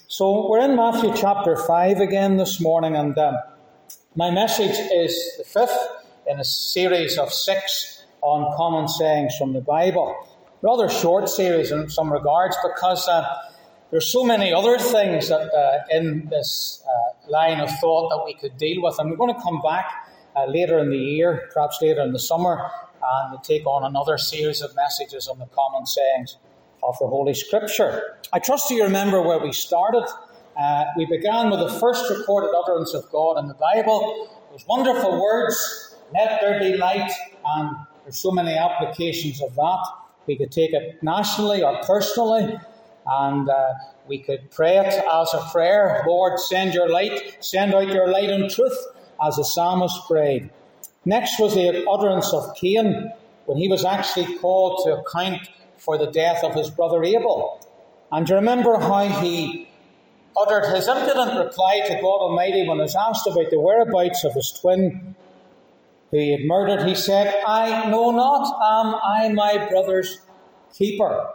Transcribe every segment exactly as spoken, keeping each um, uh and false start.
So we're in Matthew chapter five again this morning, and um, my message is the fifth in a series of six on common sayings from the Bible. Rather short series in some regards, because uh, there's so many other things that uh, in this uh, line of thought that we could deal with, and we're going to come back uh, later in the year, perhaps later in the summer, and we'll take on another series of messages on the common sayings of the Holy Scripture. I trust you remember where we started. Uh, we began with the first recorded utterance of God in the Bible. Those wonderful words, "Let there be light," and there's so many applications of that. We could take it nationally or personally, and uh, we could pray it as a prayer. "Lord, send your light, send out your light and truth," as the psalmist prayed. Next was the utterance of Cain, when he was actually called to account for the death of his brother Abel. And you remember how he uttered his impudent reply to God Almighty when he was asked about the whereabouts of his twin who he had murdered. He said, "I know not, am I my brother's keeper?"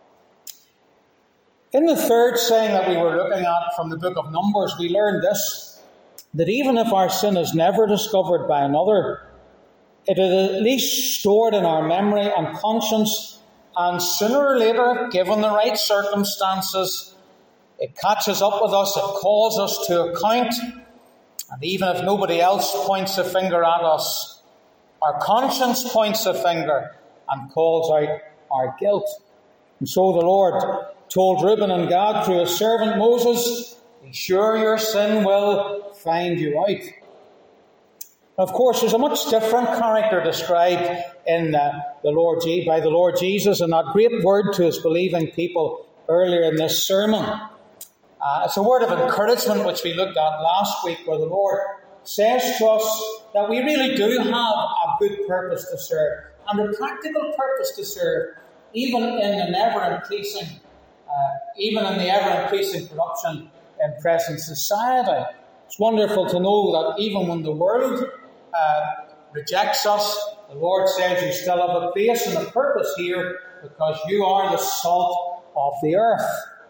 In the third saying that we were looking at from the book of Numbers, we learned this, that even if our sin is never discovered by another, it is at least stored in our memory and conscience, and sooner or later, given the right circumstances, it catches up with us, it calls us to account, and even if nobody else points a finger at us, our conscience points a finger and calls out our guilt. And so the Lord told Reuben and Gad through his servant Moses, "Be sure your sin will find you out." Of course, there's a much different character described in uh, the Lord Je- by the Lord Jesus and that great word to his believing people earlier in this sermon. Uh, it's a word of encouragement which we looked at last week, where the Lord says to us that we really do have a good purpose to serve, and a practical purpose to serve, even in an ever-increasing, uh, even in the ever-increasing corruption in present society. It's wonderful to know that even when the world uh, rejects us, the Lord says you still have a place and a purpose here, because you are the salt of the earth.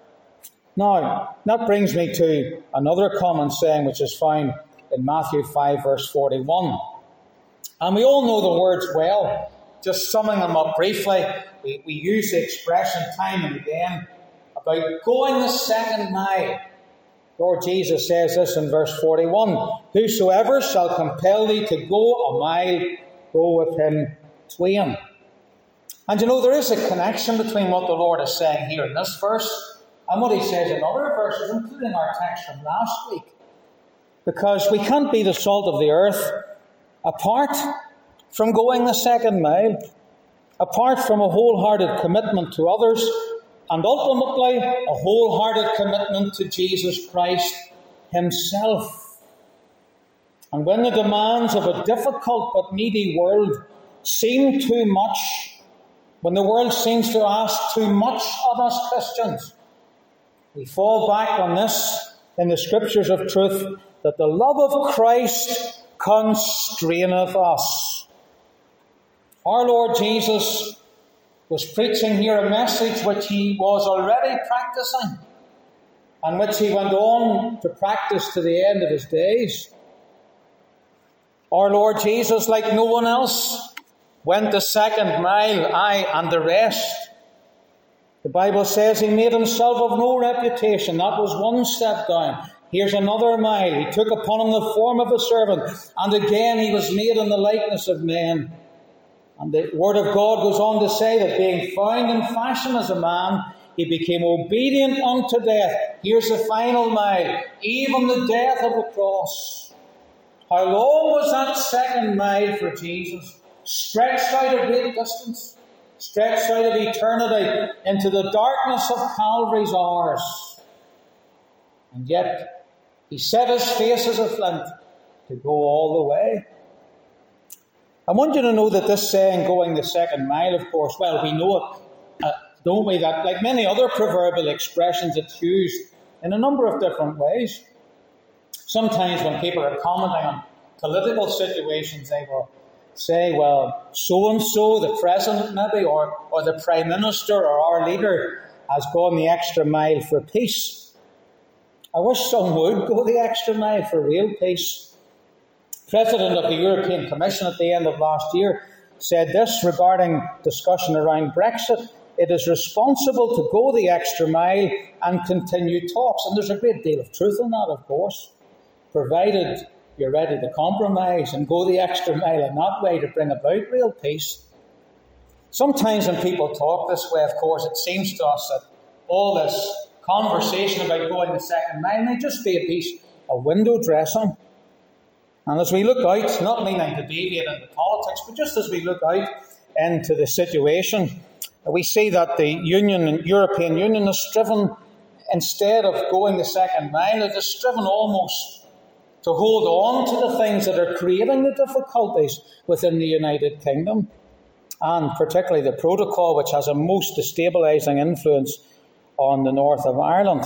Now, that brings me to another common saying which is found in Matthew five, verse forty-one. And we all know the words well. Just summing them up briefly, we, we use the expression time and again about going the second mile. Lord Jesus says this in verse forty-one, "Whosoever shall compel thee to go a mile, go with him twain." And you know, there is a connection between what the Lord is saying here in this verse and what he says in other verses, including our text from last week. Because we can't be the salt of the earth apart from going the second mile, apart from a wholehearted commitment to others, and ultimately a wholehearted commitment to Jesus Christ himself. And when the demands of a difficult but needy world seem too much, when the world seems to ask too much of us Christians, we fall back on this in the Scriptures of truth, that the love of Christ constraineth us. Our Lord Jesus was preaching here a message which he was already practicing, and which he went on to practice to the end of his days. Our Lord Jesus, like no one else, went the second mile, I and the rest. The Bible says he made himself of no reputation. That was one step down. Here's another mile. He took upon him the form of a servant, and again he was made in the likeness of men. And the Word of God goes on to say that being found in fashion as a man, he became obedient unto death. Here's the final mile, even the death of the cross. How long was that second mile for Jesus? Stretched out a great distance, stretched out of eternity into the darkness of Calvary's hours. And yet, he set his face as a flint to go all the way. I want you to know that this saying, going the second mile, of course, well, we know it, uh, don't we, that like many other proverbial expressions, it's used in a number of different ways. Sometimes when people are commenting on political situations, they will say, well, so-and-so, the president maybe, or, or the prime minister or our leader has gone the extra mile for peace. I wish some would go the extra mile for real peace. President of the European Commission at the end of last year said this regarding discussion around Brexit: it is responsible to go the extra mile and continue talks. And there's a great deal of truth in that, of course, provided you're ready to compromise and go the extra mile in that way to bring about real peace. Sometimes when people talk this way, of course, it seems to us that all this conversation about going the second mile may just be a piece of window dressing. And as we look out, not meaning to deviate into politics, but just as we look out into the situation, we see that the Union, European Union is striven, instead of going the second mile, it is striven almost to hold on to the things that are creating the difficulties within the United Kingdom, and particularly the protocol, which has a most destabilising influence on the north of Ireland.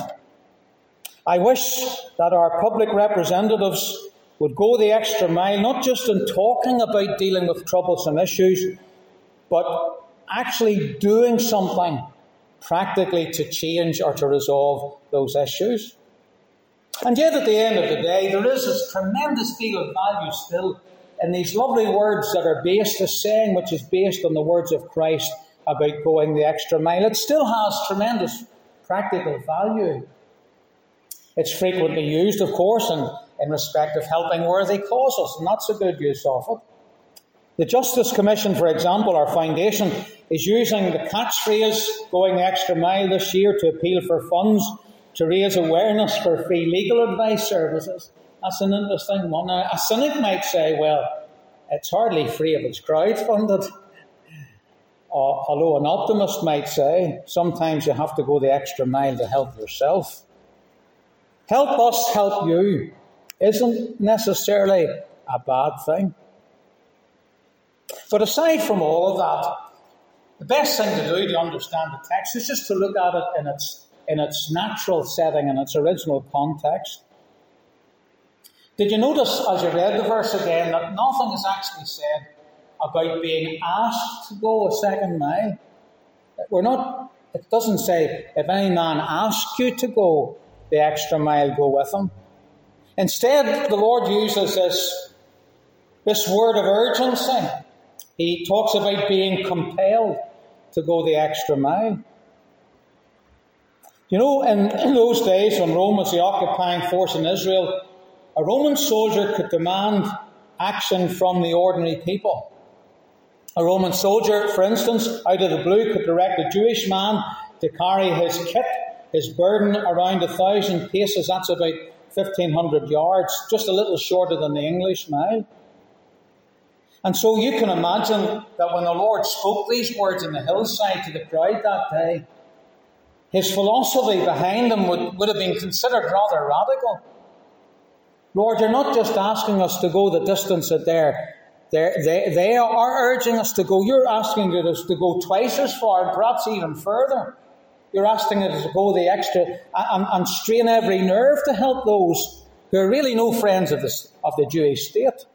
I wish that our public representatives would go the extra mile, not just in talking about dealing with troublesome issues, but actually doing something practically to change or to resolve those issues. And yet at the end of the day, there is this tremendous deal of value still in these lovely words that are based, this saying which is based on the words of Christ about going the extra mile. It still has tremendous practical value. It's frequently used, of course, in, in respect of helping worthy causes, and that's a good use of it. The Justice Commission, for example, our foundation, is using the catchphrase going the extra mile this year to appeal for funds to raise awareness for free legal advice services. That's an interesting one. Now, a cynic might say, well, it's hardly free if it's crowdfunded. Uh, although an optimist might say, sometimes you have to go the extra mile to help yourself. Help us help you isn't necessarily a bad thing. But aside from all of that, the best thing to do to understand the text is just to look at it in its, in its natural setting, in its original context. Did you notice, as you read the verse again, that nothing is actually said about being asked to go a second mile? We're not, it doesn't say, if any man asks you to go the extra mile, go with him. Instead, the Lord uses this, this word of urgency. He talks about being compelled to go the extra mile. You know, in, in those days when Rome was the occupying force in Israel, a Roman soldier could demand action from the ordinary people. A Roman soldier, for instance, out of the blue, could direct a Jewish man to carry his kit, his burden, around a thousand paces. That's about fifteen hundred yards, just a little shorter than the English mile. And so you can imagine that when the Lord spoke these words in the hillside to the crowd that day, his philosophy behind them would, would have been considered rather radical. Lord, you're not just asking us to go the distance that they're, they're, they, they are urging us to go. You're asking us to go twice as far, and perhaps even further. You're asking us to go the extra and, and strain every nerve to help those who are really no friends of the, of the Jewish state.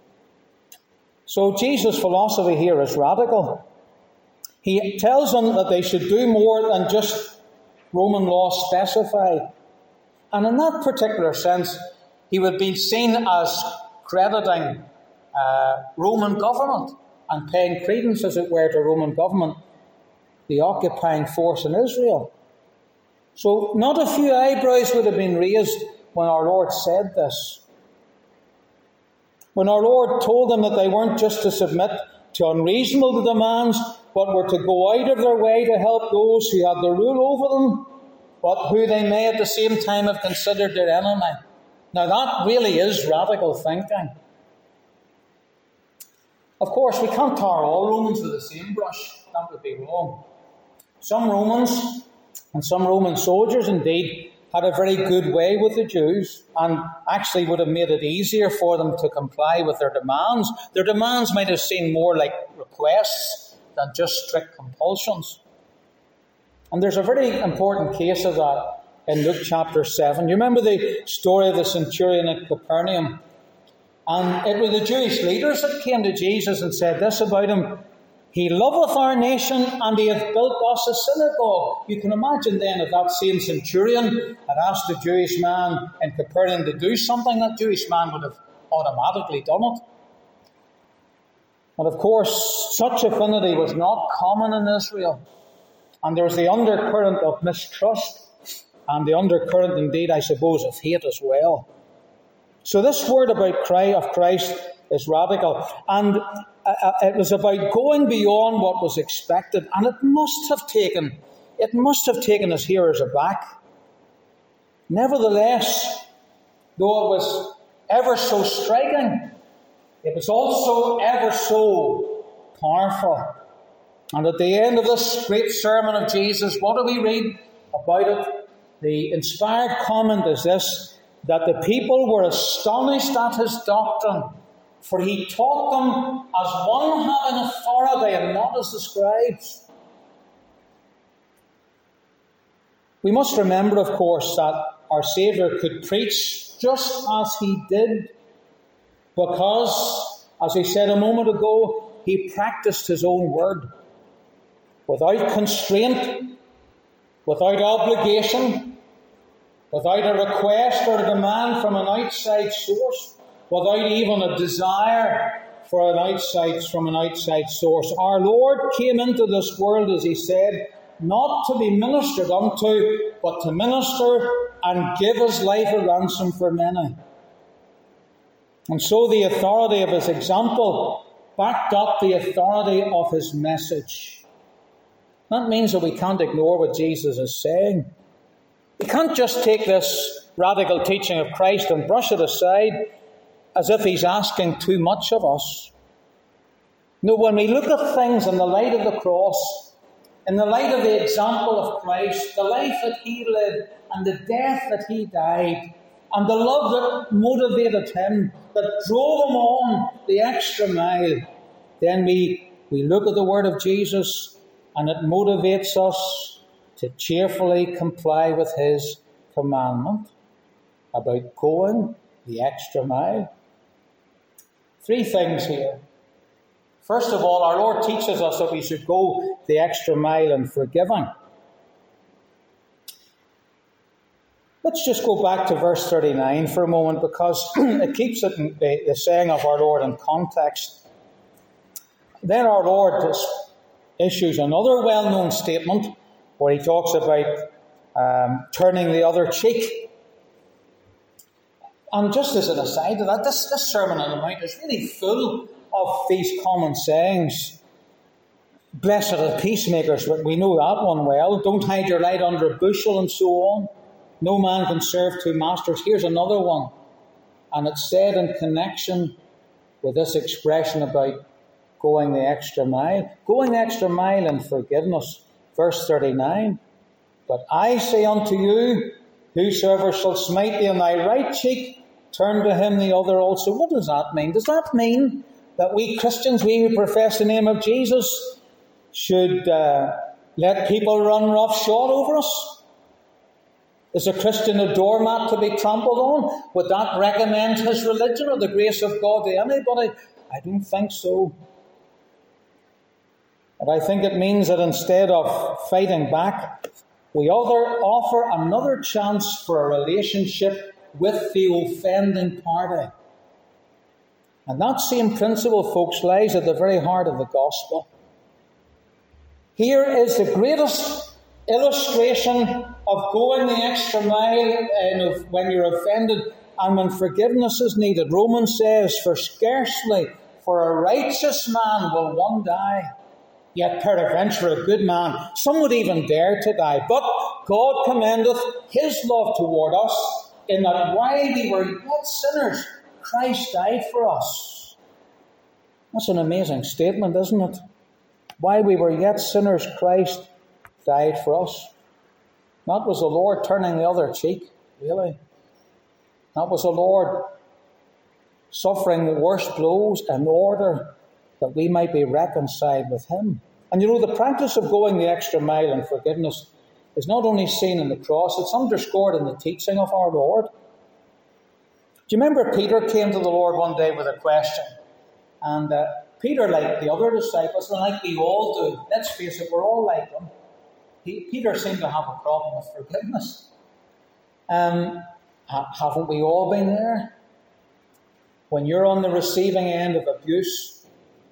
So Jesus' philosophy here is radical. He tells them that they should do more than just Roman law specified. And in that particular sense, he would be seen as crediting uh, Roman government and paying credence, as it were, to Roman government, the occupying force in Israel. So not a few eyebrows would have been raised when our Lord said this. When our Lord told them that they weren't just to submit to unreasonable demands, but were to go out of their way to help those who had the rule over them, but who they may at the same time have considered their enemy. Now that really is radical thinking. Of course, we can't tar all Romans with the same brush. That would be wrong. Some Romans, and some Roman soldiers indeed, had a very good way with the Jews and actually would have made it easier for them to comply with their demands. Their demands might have seemed more like requests than just strict compulsions. And there's a very important case of that in Luke chapter seven. You remember the story of the centurion at Capernaum? And it was the Jewish leaders that came to Jesus and said this about him: he loveth our nation, and he hath built us a synagogue. You can imagine then if that same centurion had asked the Jewish man in Capernaum to do something, that Jewish man would have automatically done it. But of course, such affinity was not common in Israel. And there was the undercurrent of mistrust, and the undercurrent, indeed, I suppose, of hate as well. So this word about Christ, of Christ is radical. And uh, it was about going beyond what was expected. And it must have taken, it must have taken his hearers aback. Nevertheless, though it was ever so striking, it was also ever so powerful. And at the end of this great sermon of Jesus, what do we read about it? The inspired comment is this, that the people were astonished at his doctrine, for he taught them as one having authority and not as the scribes. We must remember, of course, that our Saviour could preach just as he did, because, as he said a moment ago, he practiced his own word without constraint, without obligation, without a request or a demand from an outside source, without even a desire for an outside from an outside source. Our Lord came into this world, as he said, not to be ministered unto, but to minister and give his life a ransom for many. And so the authority of his example backed up the authority of his message. That means that we can't ignore what Jesus is saying. We can't just take this radical teaching of Christ and brush it aside as if he's asking too much of us. No, when we look at things in the light of the cross, in the light of the example of Christ, the life that he lived and the death that he died, and the love that motivated him, that drove him on the extra mile, then we, we look at the word of Jesus and it motivates us to cheerfully comply with his commandment about going the extra mile. Three things here. First of all, our Lord teaches us that we should go the extra mile in forgiving. Let's just go back to verse thirty-nine for a moment, because it keeps it in the, the saying of our Lord in context. Then our Lord issues another well-known statement where he talks about um, turning the other cheek. And just as an aside to that, this, this Sermon on the Mount is really full of these common sayings. Blessed are the peacemakers, we know that one well. Don't hide your light under a bushel, and so on. No man can serve two masters. Here's another one. And it's said in connection with this expression about going the extra mile. Going the extra mile in forgiveness. Verse thirty-nine. But I say unto you, whosoever shall smite thee on thy right cheek, turn to him the other also. What does that mean? Does that mean that we Christians, we who profess the name of Jesus, should uh, let people run roughshod over us? Is a Christian a doormat to be trampled on? Would that recommend his religion or the grace of God to anybody? I don't think so. But I think it means that instead of fighting back, we other offer another chance for a relationship with the offending party. And that same principle, folks, lies at the very heart of the gospel. Here is the greatest illustration of going the extra mile and when you're offended and when forgiveness is needed. Romans says, for scarcely for a righteous man will one die, yet peradventure a good man, some would even dare to die. But God commendeth his love toward us, in that while we were yet sinners, Christ died for us. That's an amazing statement, isn't it? While we were yet sinners, Christ died for us. That was the Lord turning the other cheek, really. That was the Lord suffering the worst blows in order that we might be reconciled with him. And you know, the practice of going the extra mile in forgiveness is not only seen in the cross, it's underscored in the teaching of our Lord. Do you remember Peter came to the Lord one day with a question? And uh, Peter, like the other disciples, and like we all do, let's face it, we're all like them. He, Peter seemed to have a problem with forgiveness. Um, ha- haven't we all been there? When you're on the receiving end of abuse,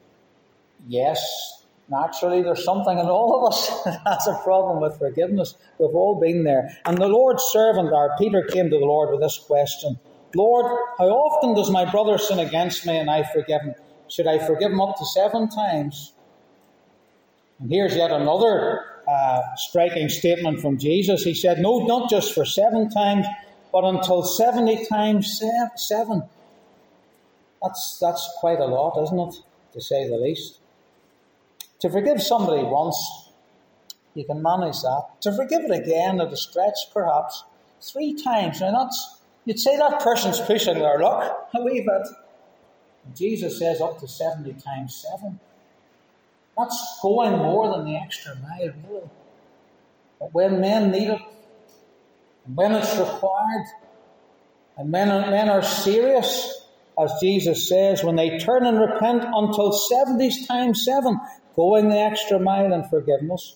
yes, naturally there's something in all of us that has a problem with forgiveness. We've all been there. And the Lord's servant, or Peter, came to the Lord with this question: Lord, how often does my brother sin against me and I forgive him? Should I forgive him up to seven times? And here's yet another uh, striking statement from Jesus. He said, no, not just for seven times, but until seventy times seven. That's, that's quite a lot, isn't it? To say the least. To forgive somebody once, you can manage that. To forgive it again at a stretch, perhaps, three times. Now that's, you'd say that person's pushing their luck a wee bit. Jesus says up to seventy times seven. That's going more than the extra mile, really. But when men need it, and when it's required, and men are, men are serious, as Jesus says, when they turn and repent until seventy times seven, going the extra mile in forgiveness.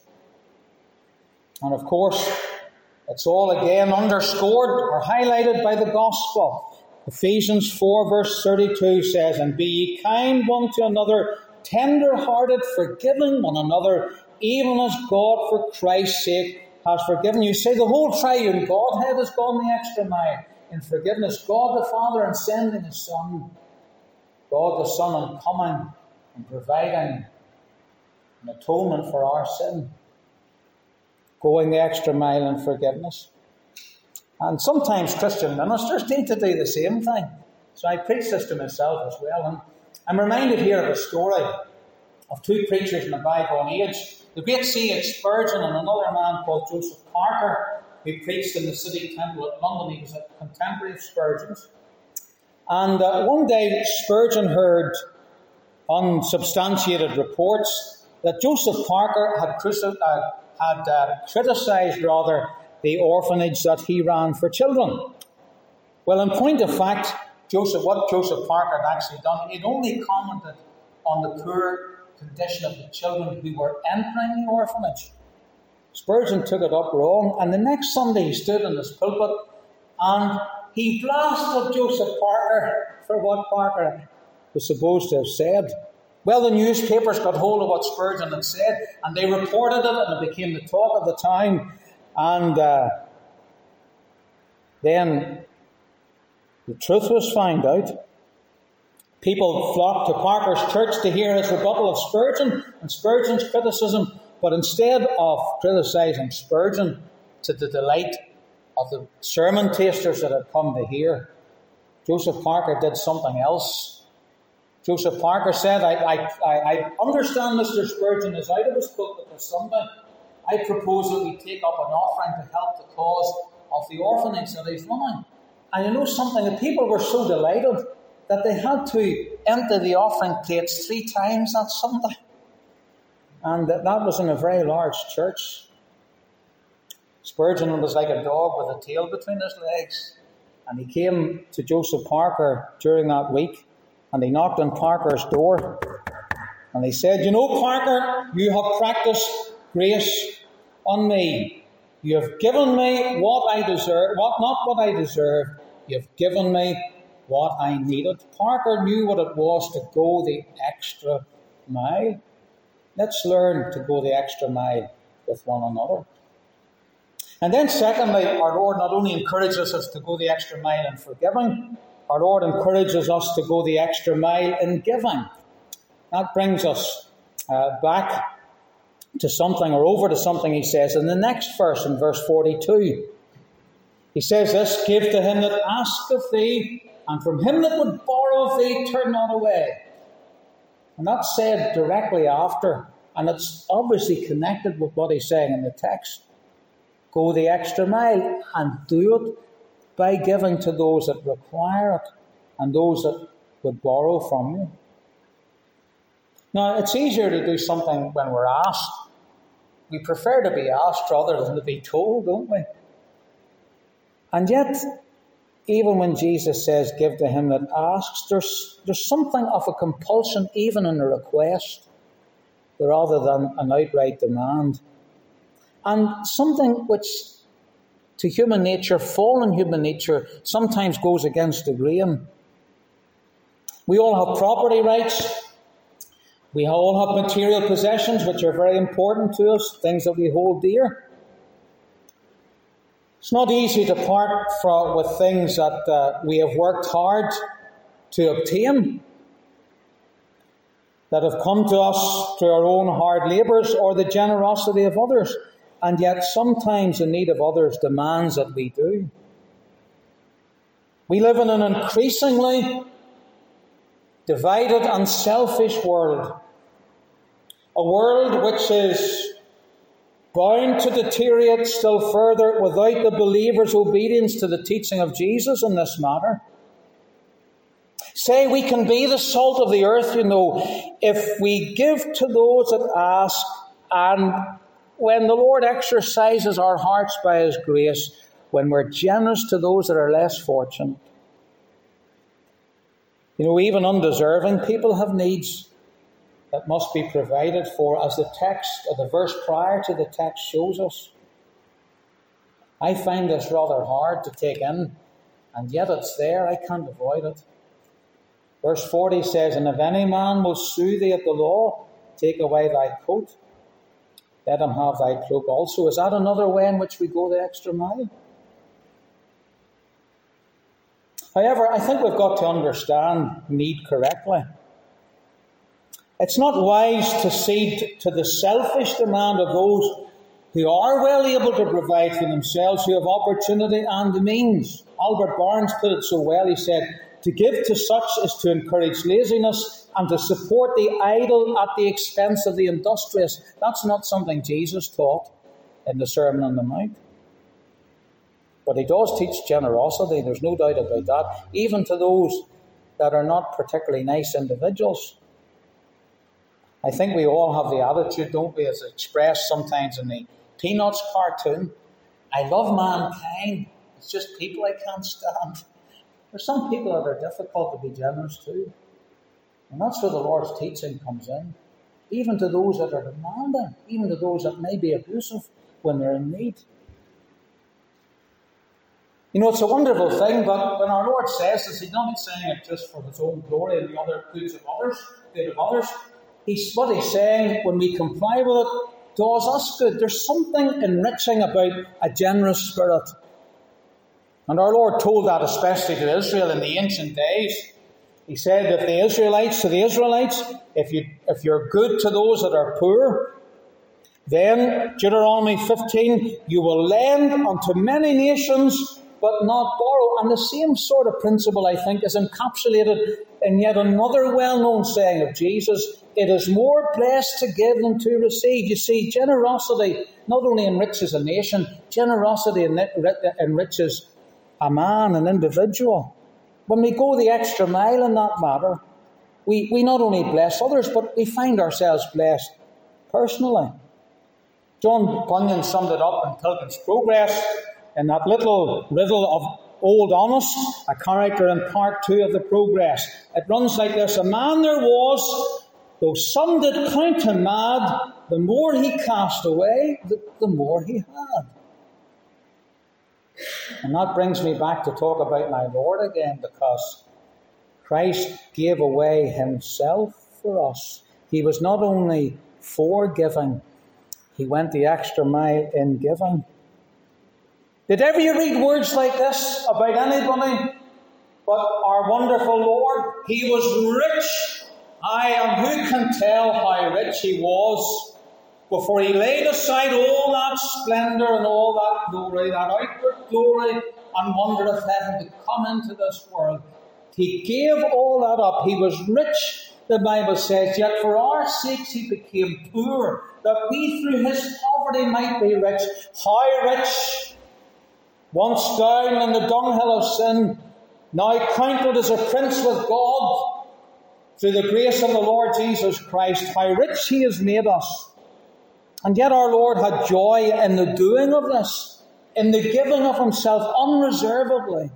And of course, it's all again underscored or highlighted by the gospel. Ephesians four verse thirty-two says, and be ye kind one to another, tender-hearted, forgiving one another, even as God for Christ's sake has forgiven you. Say the whole triune Godhead has gone the extra mile in forgiveness. God the Father in sending His Son. God the Son in coming and providing an atonement for our sin. Going the extra mile in forgiveness. And sometimes Christian ministers need to do the same thing. So I preach this to myself as well. And I'm reminded here of a story of two preachers in the bygone age. The great C H Spurgeon and another man called Joseph Parker, who preached in the City Temple at London. He was a contemporary of Spurgeon's. And uh, one day Spurgeon heard unsubstantiated reports that Joseph Parker had, cruci- uh, had uh, criticised rather the orphanage that he ran for children. Well, in point of fact, Joseph, what Joseph Parker had actually done, he'd only commented on the poor condition of the children who were entering the orphanage. Spurgeon took it up wrong, and the next Sunday he stood in his pulpit and he blasted Joseph Parker for what Parker was supposed to have said. Well, the newspapers got hold of what Spurgeon had said, and they reported it, and it became the talk of the town. And uh, then the truth was found out. People flocked to Parker's church to hear his rebuttal of Spurgeon and Spurgeon's criticism, but instead of criticising Spurgeon to the delight of the sermon tasters that had come to hear, Joseph Parker did something else. Joseph Parker said, I, I, I understand Mister Spurgeon is out of his pulpit this Sunday. I propose that we take up an offering to help the cause of the orphanage that he's running. And you know something, the people were so delighted that they had to empty the offering plates three times that Sunday. And that, that was in a very large church. Spurgeon was like a dog with a tail between his legs. And he came to Joseph Parker during that week, and he knocked on Parker's door. And he said, you know, Parker, you have practiced grace on me. You have given me what I deserve, what not what I deserve. You have given me what I needed. Parker knew what it was to go the extra mile. Let's learn to go the extra mile with one another. And then secondly, our Lord not only encourages us to go the extra mile in forgiving, our Lord encourages us to go the extra mile in giving. That brings us uh, back to something, or over to something he says in the next verse, in verse forty-two. He says this, give to him that asketh thee, and from him that would borrow of thee, turn not away. And that's said directly after, and it's obviously connected with what he's saying in the text. Go the extra mile, and do it by giving to those that require it, and those that would borrow from you. Now, it's easier to do something when we're asked. We prefer to be asked rather than to be told, don't we? And yet, even when Jesus says, give to him that asks, there's, there's something of a compulsion even in a request, rather than an outright demand. And something which to human nature, fallen human nature, sometimes goes against the grain. We all have property rights. We all have material possessions which are very important to us, things that we hold dear. It's not easy to part from, with things that uh, we have worked hard to obtain, that have come to us through our own hard labours or the generosity of others. And yet sometimes the need of others demands that we do. We live in an increasingly divided and selfish world. A world which is bound to deteriorate still further without the believer's obedience to the teaching of Jesus in this matter. Say we can be the salt of the earth, you know, if we give to those that ask, and when the Lord exercises our hearts by His grace, when we're generous to those that are less fortunate. You know, even undeserving people have needs that must be provided for, as the text, or the verse prior to the text shows us. I find this rather hard to take in, and yet it's there, I can't avoid it. Verse forty says, "And if any man will sue thee at the law, take away thy coat, let him have thy cloak also." Is that another way in which we go the extra mile? However, I think we've got to understand need correctly. It's not wise to cede to the selfish demand of those who are well able to provide for themselves, who have opportunity and the means. Albert Barnes put it so well, he said, "To give to such is to encourage laziness and to support the idle at the expense of the industrious." That's not something Jesus taught in the Sermon on the Mount. But he does teach generosity, there's no doubt about that, even to those that are not particularly nice individuals. I think we all have the attitude, don't we, as expressed sometimes in the Peanuts cartoon, "I love mankind, it's just people I can't stand." There's some people that are difficult to be generous to. And that's where the Lord's teaching comes in. Even to those that are demanding, even to those that may be abusive when they're in need. You know, it's a wonderful thing, but when our Lord says this, He's not saying it just for His own glory and the other goods of others, good of others. He's, what He's saying, when we comply with it, does us good. There's something enriching about a generous spirit. And our Lord told that especially to Israel in the ancient days. He said, if the Israelites, to the Israelites, if, you, if you're good to those that are poor, then, Deuteronomy fifteen, you will lend unto many nations, but not borrow. And the same sort of principle, I think, is encapsulated in yet another well-known saying of Jesus: "It is more blessed to give than to receive." You see, generosity not only enriches a nation, generosity enriches a man, an individual. When we go the extra mile in that matter, we, we not only bless others, but we find ourselves blessed personally. John Bunyan summed it up in Pilgrim's Progress in that little riddle of Old Honest, a character in part two of the Progress. It runs like this: "A man there was, though some did count him mad, the more he cast away, the, the more he had." And that brings me back to talk about my Lord again, because Christ gave away Himself for us. He was not only for giving, He went the extra mile in giving. Did ever you read words like this about anybody but our wonderful Lord? He was rich. Aye, and who can tell how rich He was before He laid aside all that splendour and all that glory, that outward glory and wonder of heaven, to come into this world. He gave all that up. He was rich, the Bible says, yet for our sakes He became poor, that we through His poverty might be rich. How rich? Once down in the dunghill of sin, now counted as a prince with God, through the grace of the Lord Jesus Christ. How rich He has made us. And yet our Lord had joy in the doing of this, in the giving of Himself unreservedly.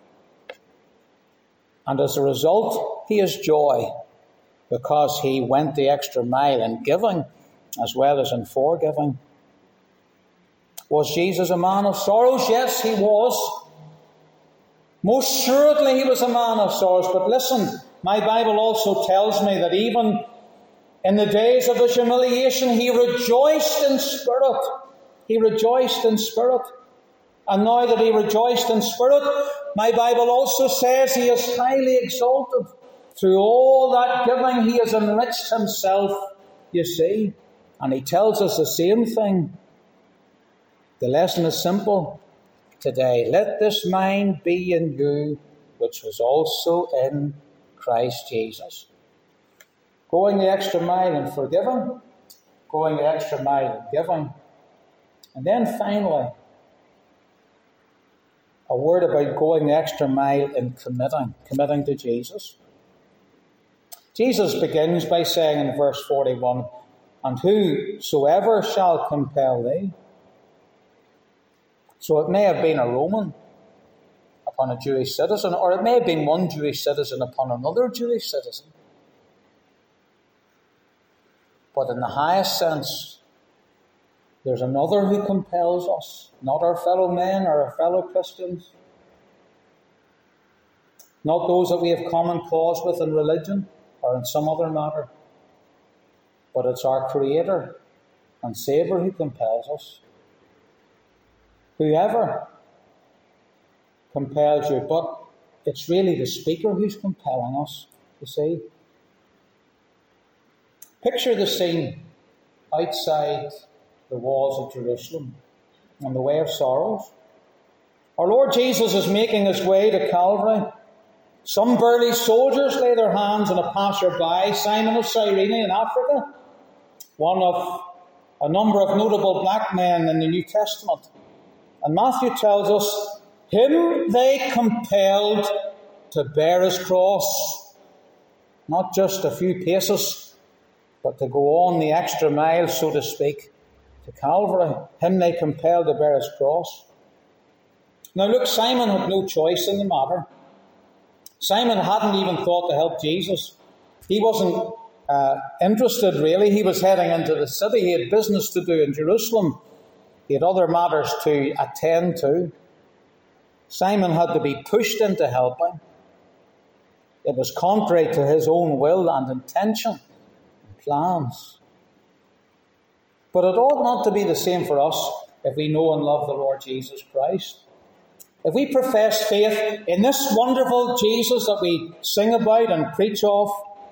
And as a result, He has joy, because He went the extra mile in giving as well as in forgiving. Was Jesus a man of sorrows? Yes, he was. Most assuredly he was a man of sorrows. But listen, my Bible also tells me that even in the days of his humiliation, he rejoiced in spirit. He rejoiced in spirit. And now that he rejoiced in spirit, my Bible also says he is highly exalted. Through all that giving, he has enriched himself, you see. And he tells us the same thing. The lesson is simple today. Let this mind be in you, which was also in Christ Jesus. Going the extra mile in forgiving, going the extra mile in giving. And then finally, a word about going the extra mile in committing, committing to Jesus. Jesus begins by saying in verse forty-one, and whosoever shall compel thee. So it may have been a Roman upon a Jewish citizen, or it may have been one Jewish citizen upon another Jewish citizen. But in the highest sense, there's another who compels us, not our fellow men or our fellow Christians, not those that we have common cause with in religion or in some other matter, but it's our Creator and Saviour who compels us. Whoever compels you, but it's really the speaker who's compelling us, you see. Picture the scene outside the walls of Jerusalem on the Way of Sorrows. Our Lord Jesus is making his way to Calvary. Some burly soldiers lay their hands on a passer-by, Simon of Cyrene in Africa, one of a number of notable black men in the New Testament. And Matthew tells us, him they compelled to bear his cross. Not just a few paces, but to go on the extra mile, so to speak, to Calvary. Him they compelled to bear his cross. Now look, Simon had no choice in the matter. Simon hadn't even thought to help Jesus. He wasn't uh, interested, really. He was heading into the city. He had business to do in Jerusalem. He had other matters to attend to. Simon had to be pushed into helping. It was contrary to his own will and intention and plans. But it ought not to be the same for us if we know and love the Lord Jesus Christ. If we profess faith in this wonderful Jesus that we sing about and preach of,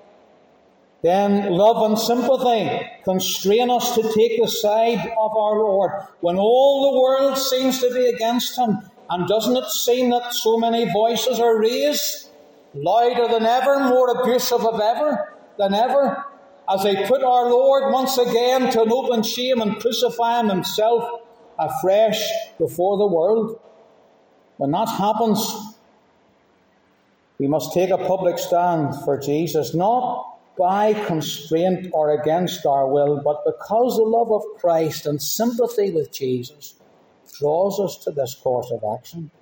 then love and sympathy constrain us to take the side of our Lord when all the world seems to be against him. And doesn't it seem that so many voices are raised, louder than ever, more abusive of ever than ever, as they put our Lord once again to an open shame and crucify him himself afresh before the world? When that happens, we must take a public stand for Jesus, not by constraint or against our will, but because the love of Christ and sympathy with Jesus draws us to this course of action.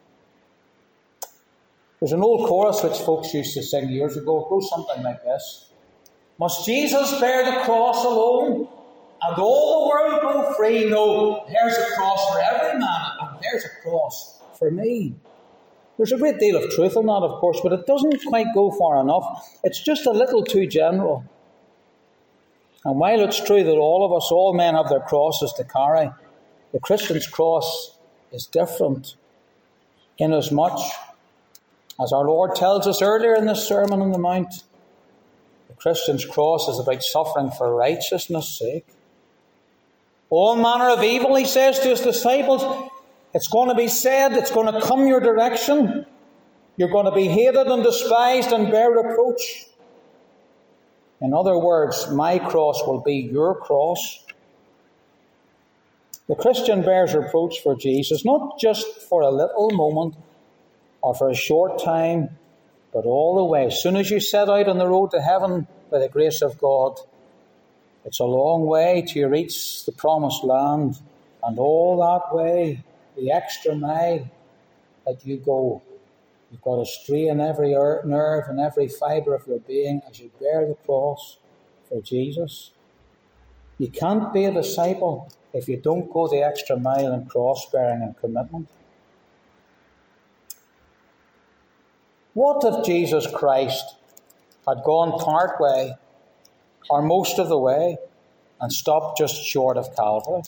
There's an old chorus which folks used to sing years ago. It goes something like this. Must Jesus bear the cross alone, and all the world go free? No, there's a cross for every man, and there's a cross for me. There's a great deal of truth in that, of course, but it doesn't quite go far enough. It's just a little too general. And while it's true that all of us, all men, have their crosses to carry, the Christian's cross is different, inasmuch as our Lord tells us earlier in this Sermon on the Mount, the Christian's cross is about suffering for righteousness' sake. All manner of evil, he says to his disciples, it's going to be said, it's going to come your direction. You're going to be hated and despised and bear reproach. In other words, my cross will be your cross. The Christian bears reproach for Jesus, not just for a little moment or for a short time, but all the way. As soon as you set out on the road to heaven by the grace of God, it's a long way till you reach the promised land. And all that way, the extra mile that you go, you've got to strain every nerve and every fibre of your being as you bear the cross for Jesus. You can't be a disciple if you don't go the extra mile in cross-bearing and commitment. What if Jesus Christ had gone part way, or most of the way, and stopped just short of Calvary?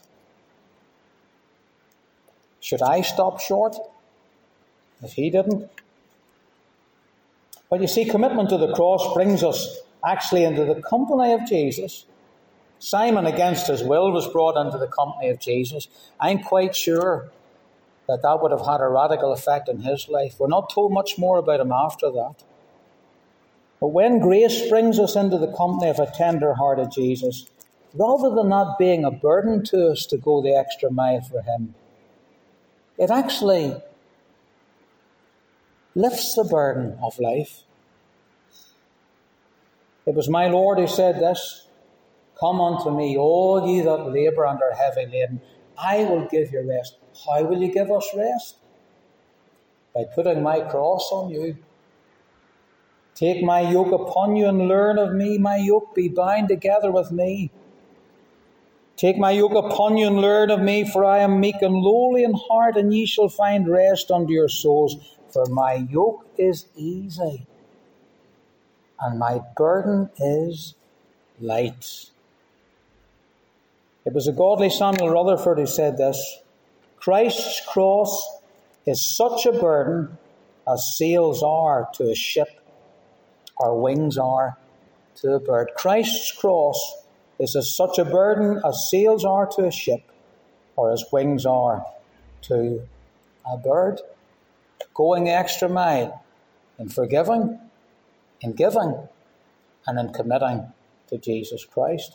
Should I stop short if he didn't? Well, you see, commitment to the cross brings us actually into the company of Jesus. Simon, against his will, was brought into the company of Jesus. I'm quite sure that that would have had a radical effect in his life. We're not told much more about him after that. But when grace brings us into the company of a tender-hearted Jesus, rather than that being a burden to us to go the extra mile for him, it actually lifts the burden of life. It was my Lord who said this, "Come unto me, all ye that labour and are heavy laden, I will give you rest." How will you give us rest? By putting my cross on you. Take my yoke upon you and learn of me. My yoke be bound together with me. Take my yoke upon you and learn of me, for I am meek and lowly in heart, and ye shall find rest unto your souls. For my yoke is easy, and my burden is light. It was a godly Samuel Rutherford who said this: Christ's cross is such a burden as sails are to a ship, or wings are to a bird. Christ's cross is as such a burden as sails are to a ship, or as wings are to a bird. Going the extra mile in forgiving, in giving, and in committing to Jesus Christ.